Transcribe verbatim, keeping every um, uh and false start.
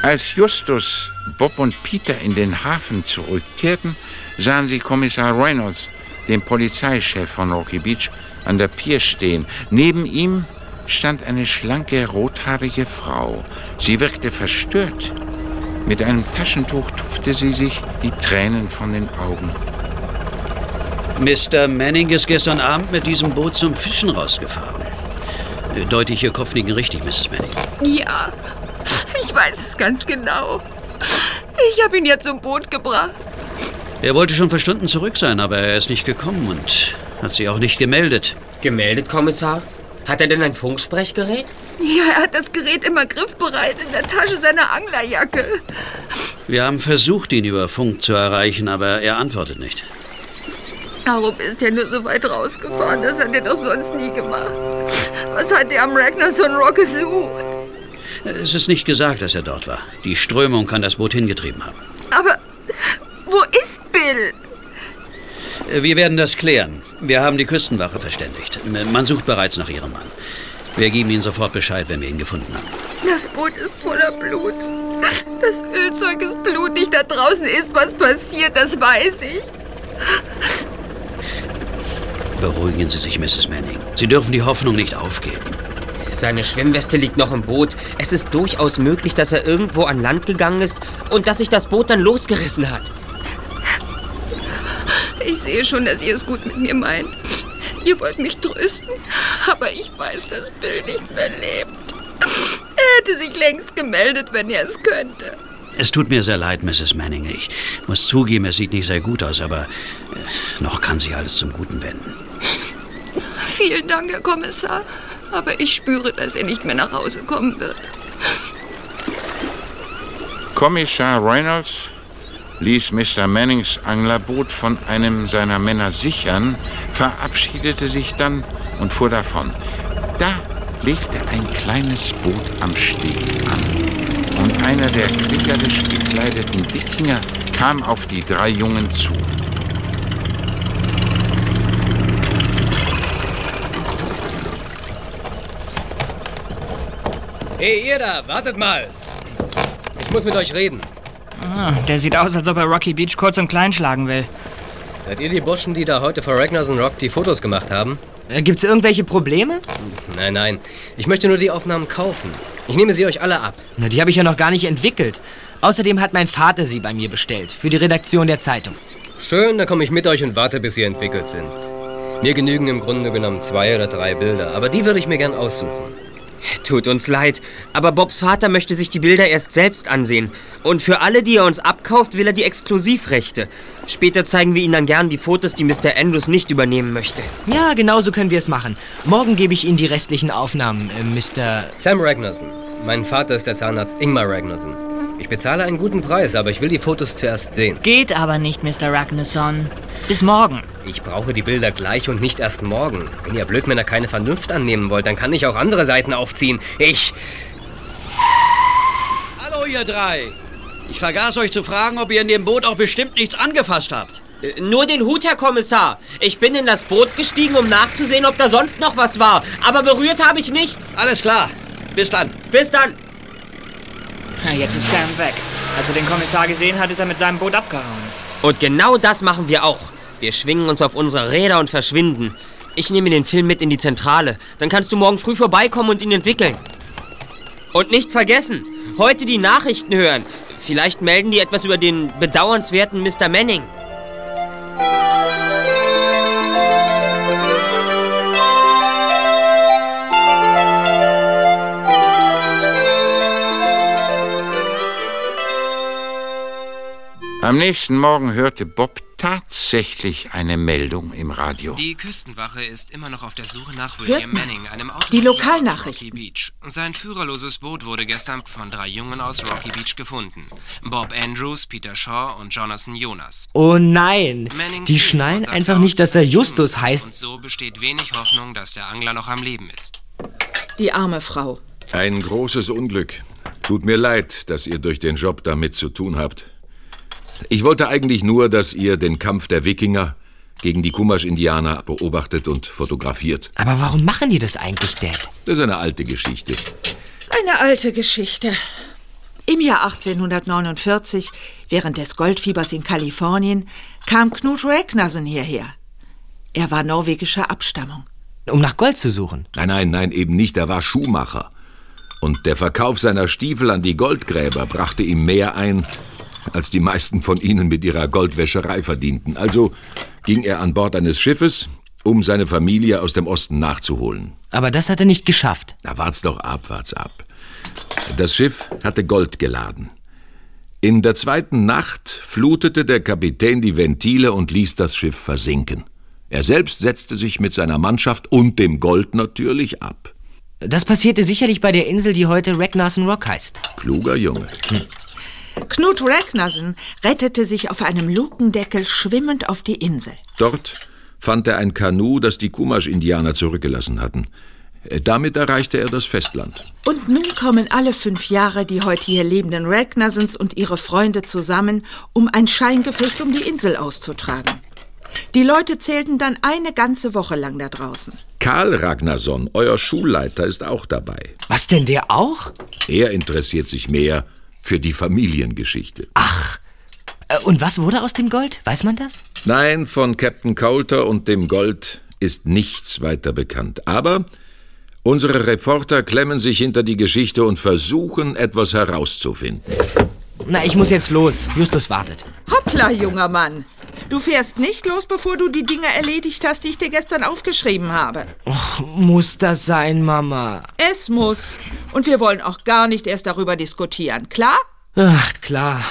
Als Justus, Bob und Peter in den Hafen zurückkehrten, sahen sie Kommissar Reynolds, den Polizeichef von Rocky Beach, an der Pier stehen. Neben ihm stand eine schlanke, rothaarige Frau. Sie wirkte verstört. Mit einem Taschentuch tupfte sie sich die Tränen von den Augen. Mister Manning ist gestern Abend mit diesem Boot zum Fischen rausgefahren. Deute ich Ihr Kopfnicken richtig, Misses Manning? Ja, ich weiß es ganz genau. Ich habe ihn ja zum Boot gebracht. Er wollte schon vor Stunden zurück sein, aber er ist nicht gekommen und hat sich auch nicht gemeldet. Gemeldet, Kommissar? Hat er denn ein Funksprechgerät? Ja, er hat das Gerät immer griffbereit in der Tasche seiner Anglerjacke. Wir haben versucht, ihn über Funk zu erreichen, aber er antwortet nicht. Warum ist er nur so weit rausgefahren? Das hat er doch sonst nie gemacht. Was hat er am Ragnarsson Rock gesucht? Es ist nicht gesagt, dass er dort war. Die Strömung kann das Boot hingetrieben haben. Aber wo ist Bill? Wir werden das klären. Wir haben die Küstenwache verständigt. Man sucht bereits nach ihrem Mann. Wir geben Ihnen sofort Bescheid, wenn wir ihn gefunden haben. Das Boot ist voller Blut. Das Ölzeug ist blutig. Da draußen ist was passiert, das weiß ich. Beruhigen Sie sich, Misses Manning. Sie dürfen die Hoffnung nicht aufgeben. Seine Schwimmweste liegt noch im Boot. Es ist durchaus möglich, dass er irgendwo an Land gegangen ist und dass sich das Boot dann losgerissen hat. Ich sehe schon, dass ihr es gut mit mir meint. Ihr wollt mich trösten, aber ich weiß, dass Bill nicht mehr lebt. Er hätte sich längst gemeldet, wenn er es könnte. Es tut mir sehr leid, Misses Manning. Ich muss zugeben, es sieht nicht sehr gut aus, aber äh, noch kann sich alles zum Guten wenden. Vielen Dank, Herr Kommissar. Aber ich spüre, dass er nicht mehr nach Hause kommen wird. Kommissar Reynolds ließ Mister Mannings Anglerboot von einem seiner Männer sichern, verabschiedete sich dann und fuhr davon. Da legte ein kleines Boot am Steg an und einer der kriegerisch gekleideten Wikinger kam auf die drei Jungen zu. Hey, ihr da, wartet mal. Ich muss mit euch reden. Ah, der sieht aus, als ob er Rocky Beach kurz und klein schlagen will. Seid ihr die Burschen, die da heute vor Ragnarsson Rock die Fotos gemacht haben? Äh, gibt's irgendwelche Probleme? Nein, nein. Ich möchte nur die Aufnahmen kaufen. Ich nehme sie euch alle ab. Na, die habe ich ja noch gar nicht entwickelt. Außerdem hat mein Vater sie bei mir bestellt, für die Redaktion der Zeitung. Schön, dann komme ich mit euch und warte, bis sie entwickelt sind. Mir genügen im Grunde genommen zwei oder drei Bilder, aber die würde ich mir gern aussuchen. Tut uns leid, aber Bobs Vater möchte sich die Bilder erst selbst ansehen. Und für alle, die er uns abkauft, will er die Exklusivrechte. Später zeigen wir Ihnen dann gern die Fotos, die Mister Andrews nicht übernehmen möchte. Ja, genau so können wir es machen. Morgen gebe ich Ihnen die restlichen Aufnahmen, äh, Mister Sam Ragnarsson. Mein Vater ist der Zahnarzt Ingmar Ragnarsson. Ich bezahle einen guten Preis, aber ich will die Fotos zuerst sehen. Geht aber nicht, Mister Ragnarsson. Bis morgen. Ich brauche die Bilder gleich und nicht erst morgen. Wenn ihr Blödmänner keine Vernunft annehmen wollt, dann kann ich auch andere Seiten aufziehen. Ich... Hallo, ihr drei. Ich vergaß euch zu fragen, ob ihr in dem Boot auch bestimmt nichts angefasst habt. Äh, nur den Hut, Herr Kommissar. Ich bin in das Boot gestiegen, um nachzusehen, ob da sonst noch was war. Aber berührt habe ich nichts. Alles klar. Bis dann. Bis dann. Jetzt ist Sam weg. Als er den Kommissar gesehen hat, ist er mit seinem Boot abgehauen. Und genau das machen wir auch. Wir schwingen uns auf unsere Räder und verschwinden. Ich nehme den Film mit in die Zentrale. Dann kannst du morgen früh vorbeikommen und ihn entwickeln. Und nicht vergessen, heute die Nachrichten hören. Vielleicht melden die etwas über den bedauernswerten Mister Manning. Am nächsten Morgen hörte Bob tatsächlich eine Meldung im Radio. Die Küstenwache ist immer noch auf der Suche nach William Manning, einem Die Autohändler Lokalnachrichten. aus Rocky Beach. Sein führerloses Boot wurde gestern von drei Jungen aus Rocky Beach gefunden. Bob Andrews, Peter Shaw und Jonathan Jonas. Oh nein, Mannings die Info schnallen sagt einfach aus, nicht, dass er es Justus stimmt. heißt. Und so besteht wenig Hoffnung, dass der Angler noch am Leben ist. Die arme Frau. Ein großes Unglück. Tut mir leid, dass ihr durch den Job damit zu tun habt. Ich wollte eigentlich nur, dass ihr den Kampf der Wikinger gegen die Chumash-Indianer beobachtet und fotografiert. Aber warum machen die das eigentlich, Dad? Das ist eine alte Geschichte. Eine alte Geschichte. Im Jahr achtzehnhundertneunundvierzig, während des Goldfiebers in Kalifornien, kam Knut Ragnarsson hierher. Er war norwegischer Abstammung. Um nach Gold zu suchen? Nein, nein, nein, eben nicht. Er war Schuhmacher. Und der Verkauf seiner Stiefel an die Goldgräber brachte ihm mehr ein, als die meisten von ihnen mit ihrer Goldwäscherei verdienten. Also ging er an Bord eines Schiffes, um seine Familie aus dem Osten nachzuholen. Aber das hat er nicht geschafft. Na, wart's doch ab, wart's ab. Das Schiff hatte Gold geladen. In der zweiten Nacht flutete der Kapitän die Ventile und ließ das Schiff versinken. Er selbst setzte sich mit seiner Mannschaft und dem Gold natürlich ab. Das passierte sicherlich bei der Insel, die heute Ragnarsson Rock heißt. Kluger Junge. Hm. Knut Ragnarsson rettete sich auf einem Lukendeckel schwimmend auf die Insel. Dort fand er ein Kanu, das die Chumash-Indianer zurückgelassen hatten. Damit erreichte er das Festland. Und nun kommen alle fünf Jahre die heute hier lebenden Ragnarssons und ihre Freunde zusammen, um ein Scheingefecht um die Insel auszutragen. Die Leute zählten dann eine ganze Woche lang da draußen. Karl Ragnarsson, euer Schulleiter, ist auch dabei. Was denn, der auch? Er interessiert sich mehr für die Familiengeschichte. Ach, und was wurde aus dem Gold? Weiß man das? Nein, von Captain Coulter und dem Gold ist nichts weiter bekannt. Aber unsere Reporter klemmen sich hinter die Geschichte und versuchen, etwas herauszufinden. Na, ich muss jetzt los. Justus wartet. Hoppla, junger Mann. Du fährst nicht los, bevor du die Dinge erledigt hast, die ich dir gestern aufgeschrieben habe. Och, muss das sein, Mama? Es muss. Und wir wollen auch gar nicht erst darüber diskutieren, klar? Ach, klar.